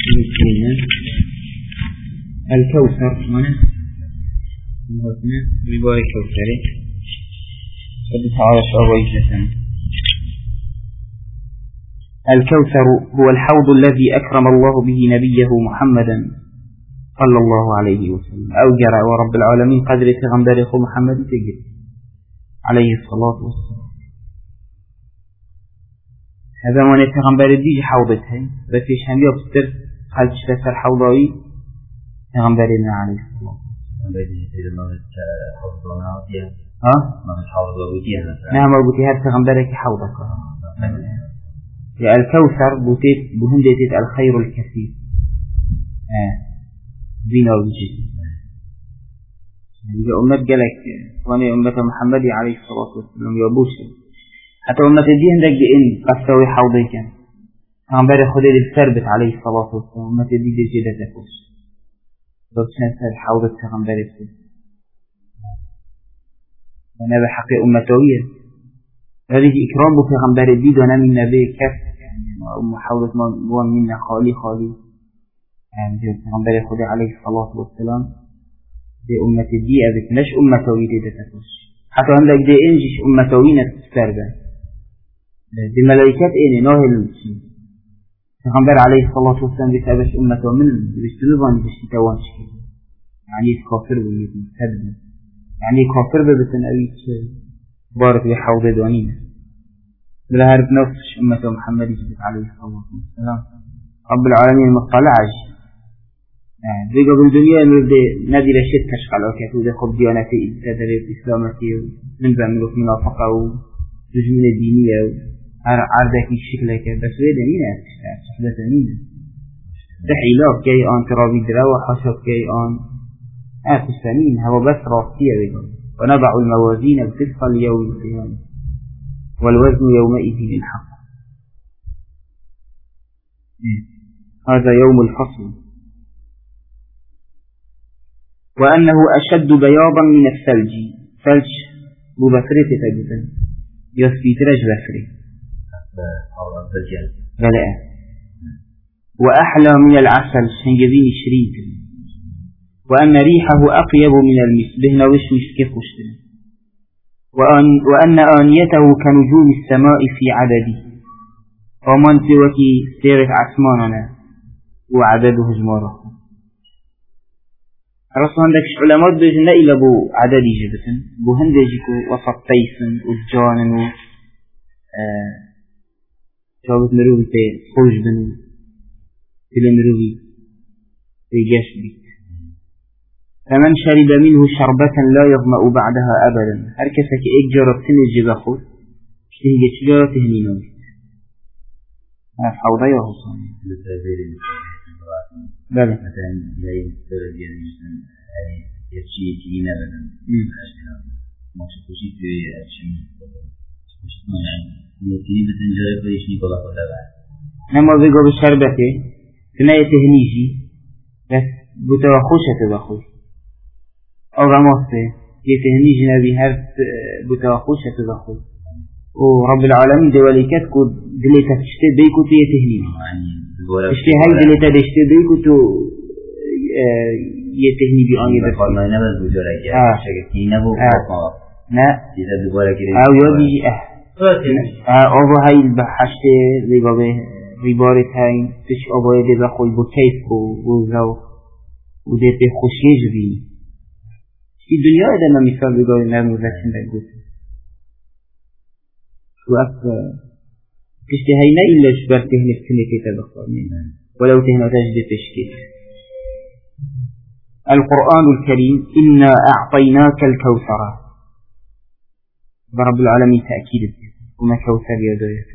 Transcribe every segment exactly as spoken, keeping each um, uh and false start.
الكوثر مانا مهتنا رباية كوثري قد تعالى شعوية سنة. الكوثر هو الحوض الذي أكرم الله به نبيه محمدا صلى الله عليه وسلم أو جرى ورب العالمين قدر تغنبر أخو محمد تجد عليه الصلاة والسلام. هذا ما نتغنبر ديج حوضتها بس إيش هم يبصر خلت شفر حوضاوي تغنبرنا عليه الصلاة والسلام. ها؟ نعم أبوتي هذا تغنبرك حوضك. الكوثر بوتيت بهندتت الخير الكثير. آه. دين وجه. إذا أمة جلك وأنا أمة محمد عليه الصلاة والسلام يبوش. حتى أمة الدين دق إن قصوي حوضيك. كان بره خدي الثربت عليه الصلاة والسلام أمة الدين جدا تفوش. بس نسأل حوضك كان بره فيه. وأنا بحق أمتوية. هذه إكرام بفغمبر الدين وأنا من نبي كف يعني أم حوضك ما منا خالي خالي. يعني بفغمبر خدي عليه الصلاة والسلام. دي أمة الدين أبك نش أمتوية دي تفوش. حتى عندك دي إنجيش أمتوية تستربه. دي ملائكات إيه ناهل الشيء. بفغمبر عليه الصلاة والسلام بسبب أمته من بيستلوبان بيستوانش يعني كافر ويتمثل. يعني كافر ببتن أبيك بارك بحوض دوانينا بلا هارب نفسش أمة محمد جدت عليه الصلاة والسلام. رب العالمين مطلعج يعني بيقى بالدنيا نبدأ نادي لشيء تشغل وكيف وده خب ديانتي إستدري إسلامتي ونبدأ ملوك منافقة وتجمين الدينية وعردك الشكلة بس ويدا مينة صحبة مينة تحيلات كي آن ترابي دراوة حسب كي آن آت السنين هو بس راقية بيقى ونضع الموازين القسط ليوم القيامة والوزن يومئذ الحق. هذا يوم الفصل. وأنه أشد بياضا من الثلج. ثلج ببفرة تجدا يصفي ترج بفرة بلاء. وأحلى من العسل شنجبين شريك. وأن ريحه أطيب من المسك بهنا وش مسكف وشتري. وأن, وأن آنيته كنجوم السماء في عدده ومن سوكي سيرة عثماننا وعدده جماره. رسول عندك علماء بجنة إلى بو عددي جبتن بو هندجكو وسط تيسن والجانن و شابت مروبي في خوش بن في المروبي في جاش بيت. فمن شرب منه شربة لا يظمأ بعدها أبدا. هركسك إيك جربتن الجبخور اشتهي جتجارة تهنينون حوضي وحصان بلى مثلا جاي السبب يعني يعني يشي تينا بدن ما شفتوشي في أشياء يعني يتيني بدن جرب ويشني بلا بلا بعد نما بيقو بالشربة تناية تهنيجي بس بتوخوشة تبخوش أو غماسة يتهنيجي نبي هرت بتوخوشة تبخوش ورب العالمين دواليكات كود دليتا تشتي بيكو تيتهنيجي اشتي هاي دليتا تشتي بيكو تو يتهني بيان يدفع ما نبز بجورا كي شكتي نبو نا إذا دوبارا كده أو يوجي اه أو هاي البحشة ربابه ربارة هاي تش أبوه دي بخوي بكيف وزاو وده بخوشيج بي في الدنيا إذا ما مثال بيقول نعم وذاكين بقول وأف تشتهينا إلا شبر تهني في سنة تبخرين ولو تهنا تجد تشكيل. القرآن الكريم إنا أعطيناك الكوثر برب العالمين تأكيد وما كوثر يدويك.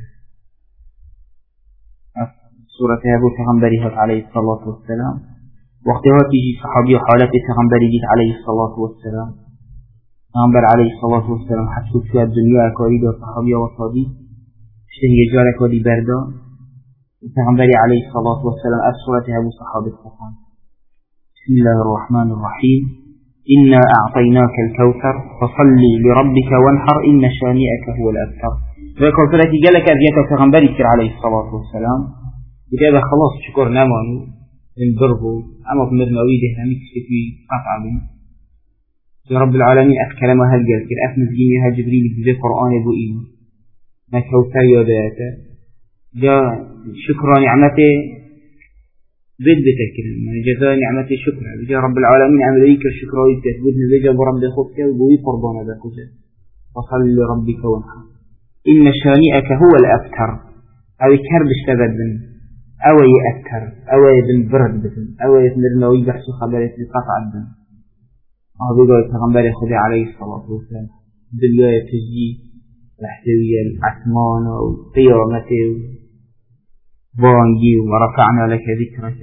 سورة أبو تغنبريها عليه الصلاة والسلام وقتها تيجي صحابي حالة تغنبري عليه الصلاة والسلام تغنبر عليه الصلاة والسلام حتى في الدنيا كوريد وصحابي وصادي اشتهي جارك ودي بردا تغنبري عليه الصلاة والسلام السورة أبو صحابي القرآن. بسم الله الرحمن الرحيم إنا أعطيناك الكوثر فصلي لربك وانحر إن شانئك هو الأبتر. فالكوثرة جالك أذيك تغنبري عليه الصلاة والسلام وكذا خلاص شكر نامان البرغو أما في مرنويده هميك شتوي قطع بنا رب العالمين أكلم هالجل كر أفنز جيني هالجبريل بذي قرآن أبو إيمان ما كوثر يوداته جاء شكرا نعمته بيت بتكر من جزاء نعمته شكرا جاء رب العالمين عمليك الشكر ويتثبت نزجة برب خبك وبوي قربانا بكوزة فصل لربك وانحر إن شانئك هو الأبتر أو كرب اشتبدن أو يأثر أو يبن برد بتن أو يتمرنا ويبحث خبرة قطع الدم هذا قال پیغمبر خدا عليه الصلاة والسلام بالله تجي الاحتوية العثمان وقيامته وبانجي ورفعنا لك ذكرك.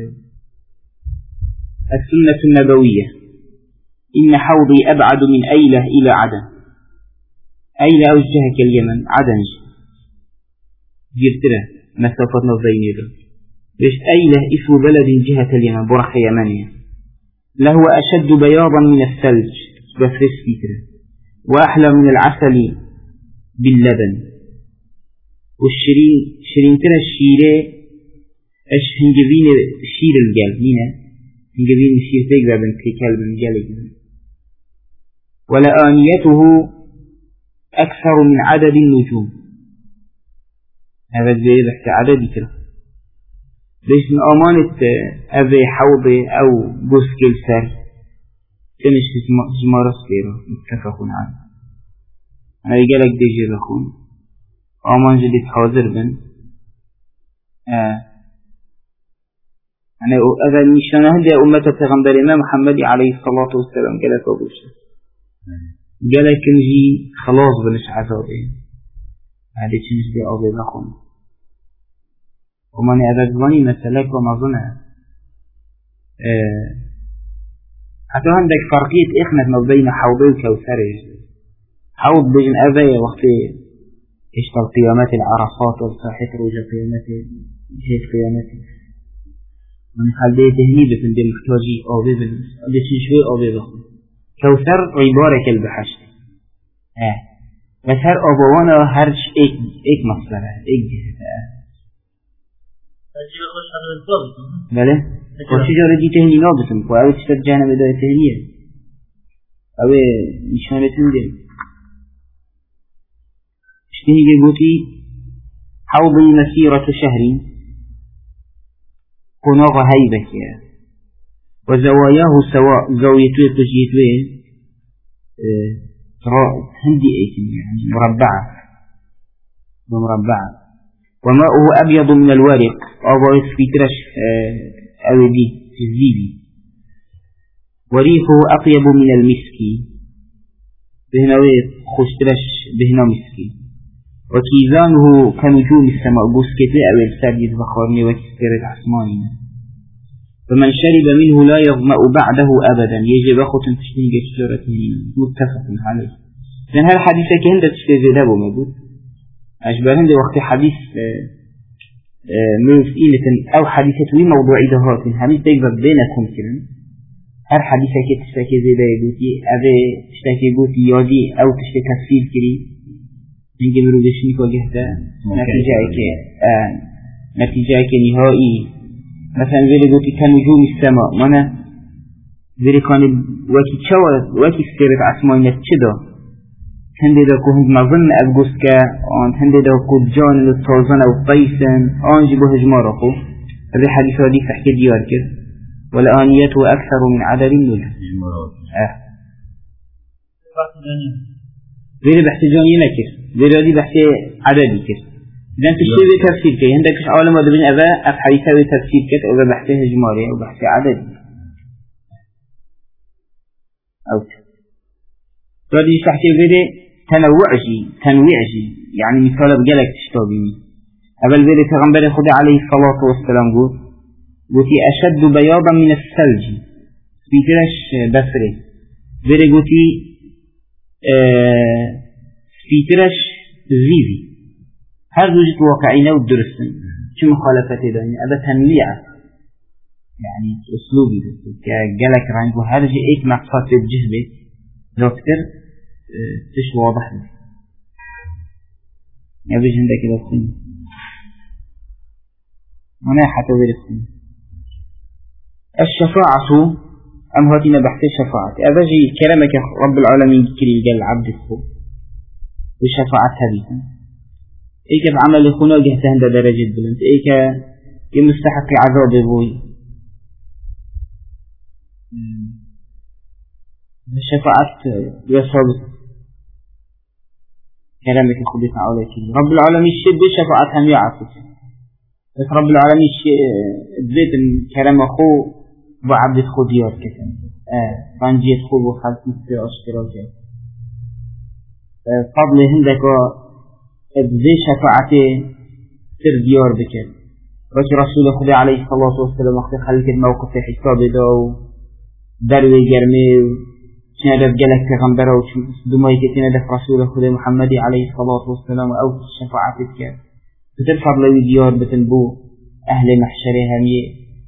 السنة النبوية إن حوضي أبعد من أيلة إلى عدن. أيلة أوجهك اليمن عدن جرتنا مسافة نظيني له ليش أيلة اسم بلد جهة اليمن برخ يمنية لهو أشد بياضا من الثلج بفرس فكرة وأحلى من العسل باللبن والشرين شرين ترى الشيرة اش هنجبين شير الجال هنا هنجبين شير تقرأ بن كلب من جالج ولآنيته أكثر من عدد النجوم هذا الزي بحث عدد كده ليش من أمانة أبي حوضي أو بوسكيل سر كنش جمارة صغيرة متفقون عنه أنا يقالك ديجي بخون أمان جديد حاضر بن آه. أنا أذا نشانه هدي أمة التغنبرنا محمد عليه الصلاة والسلام قالك أبوشا قالك نجي خلاص بنش عذابين هذه تنش دي أبي بخون ومن أذا ظني مسألك ومظنها أه حتى عندك فرقية إخنة ما بين حوضي وكوثر حوض بين أذى وقت اشتغل قيامات العرصات والصحيح رجع قيامات جهة قيامات من خلده تهنيبة من محتاجي أوبي بالنس أدي شوي أوبي بخون كوثر عبارة البحشت اه بس هر أبوانا هرش إيك إيك مصدره إيك جهة اه بله وشي جاره دي تهني نابسن وأو تشتر جانا بداية تهنية أو نشانتين دي اشتهي جيبوتي حوضي مسيرة شهر قناغ هيبك وزواياه سواء زاويته تجيته اه هندي ايتم يعني مربعة ومربعة وماؤه أبيض من الورق أو في ترش أو دي في الزيبي وريحه أطيب من المسكي بهنا خوش ترش بهنا مسكي وكيزانه كنجوم السماء بوسكتي أو الساد يتبخرني وكسكرة عثماني فمن شرب منه لا يظمأ بعده أبدا يجب أخذ تشتنج شجرته متفق عليه لأن هذا حديثة كهندة تشتري ذهبه موجود أشبه هندي وقت حديث من فئلة أو حديثة وي موضوعي دهات حديث تقبل بينكم كلا هر حديثة كي تشتكي زي ده يقولي أبي تشتكي قوتي يادي أو تشتكي تفسير كري من قبل ودشنك وجهته نتيجة كي آه نتيجة كي نهائي مثلا زي قوتي كنجوم السماء منا زي كان وكي تشوى وكي سكرت عثمانية تشده هندي ده كهند مظن أبجوسك أن هندي ده كود جان للتوزن أو طيسن أن جبه جمارة خو هذا حديث هذه تحكي ديار كذا والآنيته أكثر من عدد النجوم. آه. غير بحث جاني نكر غير هذه بحث عددي كذا. إذا أنت شيء بتفسير كذا عندك إيش عالم هذا بين أبا أبحثه بتفسير كذا أو بحثه جمارة أو بحث عددي. أو هذه تحكي غير تنوعجي تنويعجي يعني مثال بجلك تشتابيني قبل ذلك پیغمبر خدا عليه الصلاة والسلام قلت قلت أشد بياضا من الثلج سبيترش بفره ذلك قلت اه سبيترش زيزي هذا وجد واقعين والدرسن شو مخالفة ده يعني هذا تنويع يعني أسلوبي كجلك رانج وهذا جي ايك مقصد الجهبة دكتور تش واضح لي يبيش عندك كده السن هنا حتى غير السن الشفاعة أم هاتنا بحث الشفاعة أبجي كلامك رب العالمين كري قال عبد الخو بشفاعة هذه إيك بعمل خونا جهت هند درجة بلند إيك يمستحق عذاب بوي الشفاعة يصاب كلامك خبيث على كذي رب العالمين الشد الشفاعة هم يعرف بس رب العالمين الزيت كلام أخو بعبد خو ديار كذا آه فانجيت خو بخلص مثل أشتراكه فضل هندك ذي شفاعته سر ديار بكر رجل رسول الله عليه الصلاة والسلام وقت خلق الموقف في حساب داو دروي جرمي شنادت جلك پیغمبر و دمایی که تنادت رسول خدا محمد عليه الصلاة والسلام أو الشفاعة بكر بتر فضل ديار بتنبو أهل محشره هميه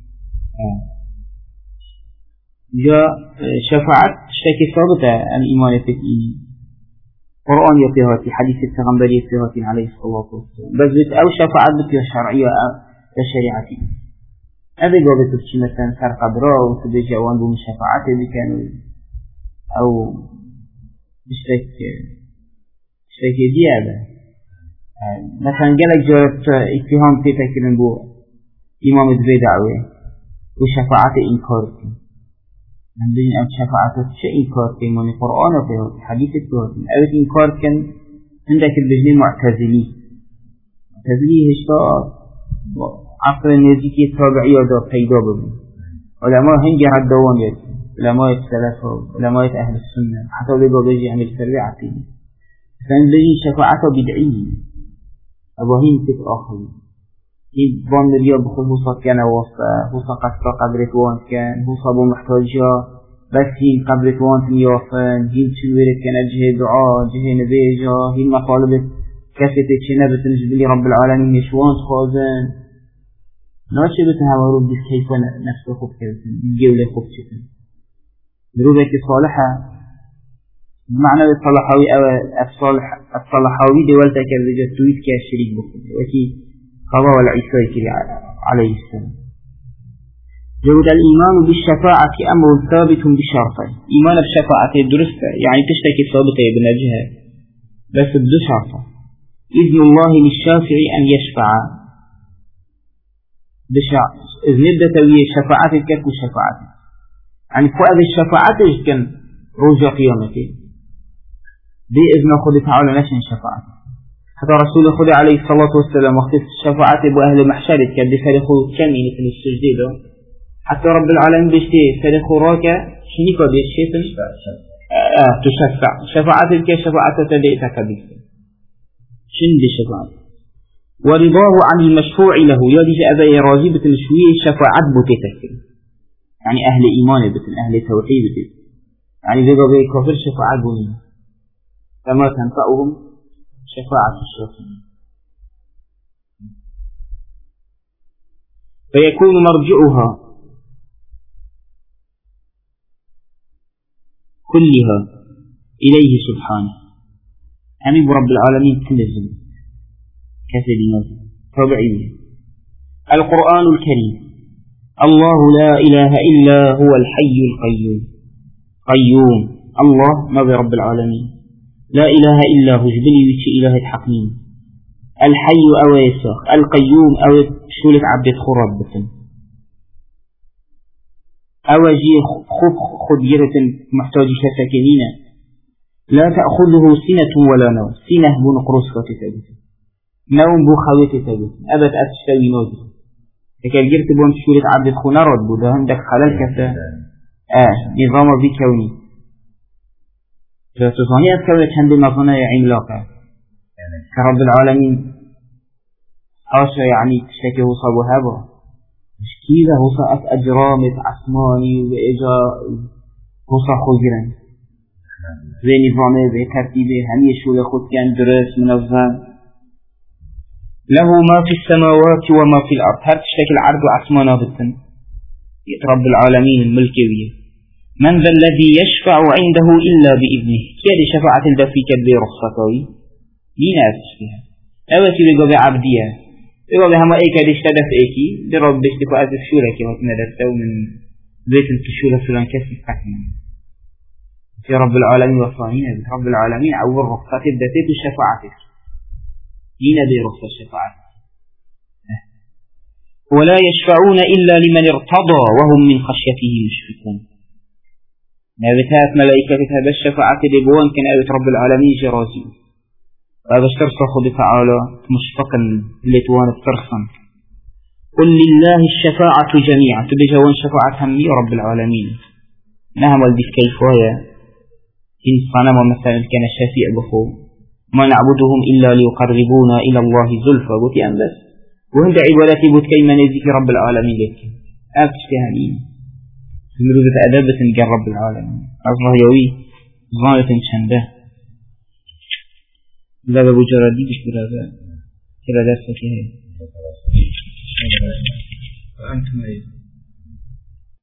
جاء شفاعة شكل ثابتة عن إيمان التكئين قرآن يبتهاتي حديث التغنبر يبتهاتي عليه الصلاة والسلام بس بت أو شفاعة بتها شرعية أو تشريعتي هذا قابل تبشي مثلا سر قبرا وتبجي أوان بهم شفاعة بكانوا أو بشتك بشتك ديابة مثلا قالك جارت اتهام في تكلم بو إمام الدبي دعوة وشفاعة إنكار من بين أم شفاعة شيء إنكار كان من القرآن وفي حديث التوحيد أو إنكار كان عندك البجنين معتزلي معتزلي هشتا عصر النزيكي التابعي ودا قيدا بهم علماء هنجي عالدوام يدي علماء السلف علماء أهل السنة حتى بيقوا بيجي عن التربية عقيدة فإن بجين شفاعة بدعية أباهين تك آخر إيه بان مريا بخل هو صاد كان واسطة هو صاد قصة قبرت وانت كان هو صابو محتاجة بس هين قبرت وانت ميافن هين شنورت كان جهة دعاء جهة نبيجة هين مطالبة كفتة شنبة نجبلي رب العالمين يشوان خازن ناشي بتهاورو بس كيف نفسه خوب كذن الجولة خوب شكل مروبة صالحة معنى الصلاحاوي أو الصالح الصلاحاوي دولتك الرجال تويت كشريك بخل وكي قضاء العيسى عليه السلام جود الإيمان بالشفاعة أمر ثابت بشرطين إيمان بالشفاعة درسته يعني تشتكي ثابتة ابن أجهة بس بدو شرطة إذن الله للشافع أن يشفع بشع إذن ابدأ تويه شفاعة الكتب والشفاعة يعني فؤاد الشفاعة كان رجع قيامته بإذن خذ تعالى نشن شفاعة حتى رسول الله عليه الصلاة والسلام وقت الشفاعة بأهل محشر كان بفرقوا كمين في السجدة حتى رب العالمين بيشتي فرقوا راكا شنيكا بيشتي آه تشفع شفاعة الكشفاعة تدئتك بك شن بشفاعة ورضاه عن المشفوع له يلي أبا راجبة الشوية شفاعة بكتك يعني أهل إيمان بتن أهل توحيد بتن يعني ذي قبل كفر شفاعة بني كما تنفعهم شفاعة الشافعين فيكون مرجعها كلها إليه سبحانه أمين برب العالمين تنزل كثير نزل طبيعية القرآن الكريم الله لا إله إلا هو الحي القيوم قيوم الله ما برب العالمين لا إله إلا هو جبلي ويش إله الحقيم الحي أو يساخ القيوم أو شولة عبد خراب بسن أو جي خف خديرة محتاج شفاكهين لا تأخذه سنة ولا نوم سنة بنقرص فتتابت نوم بخوة تتابت أبت أتشتوي نوزه لكن جرت بون شولة عبد خنارد بوده عندك خلال كفا آه نظام بكوني فتصاني أذكر كان بمظنة عملاقة كرب العالمين حاشا يعني تشتكي هو صابو هابا مشكيلة هو صاعت أجرامت عثماني وإجا هو صاع خزيرا زي نظامه زي ترتيبه همية شولة خود كان درس منظم له ما في السماوات وما في الأرض هل تشتكي العرض عثمانا بالتن رب العالمين الملكوية من ذا الذي يشفع عنده إلا بإذنه كيف شفاعة الدفيك برخصتوي مين أتشفيها أوتي بقى عبدية بقى هما إيكا ديش تدف إيكي برب بيشتكوا أتف شورك واتنا دفتو من بيت الكشولة فلان كسي حكمه في رب العالمين وصانين رب العالمين أول رخصة الدتيت الشفاعة هنا دي رخصة الشفاعة ولا يشفعون إلا لمن ارتضى وهم من خشيته مشفقون نبتات ملائكة هذا الشفاعة لبوان كان أبت رب العالمين جرازي وهذا اشترص خذ تعالى مشفقا لتوان الترصا قل لله الشفاعة جميعا تبجوان شفاعة همي رب العالمين نهم والدي كيف ويا إن صنم مثلا كان شافئ بخو ما نعبدهم إلا ليقربونا إلى الله زلفى وتي أنبس وهند عبادتي بوت كيما نزيك رب العالمين لك أفتش تهانين مروزة أدابة نجر رب العالمين أصلا يوي ظالة شنده لا بابو جرادي بش برابا كلا درسك هي وأنتم أيضا